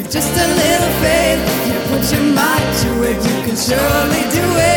With just a little faith, you put your mind to it, you can surely do it.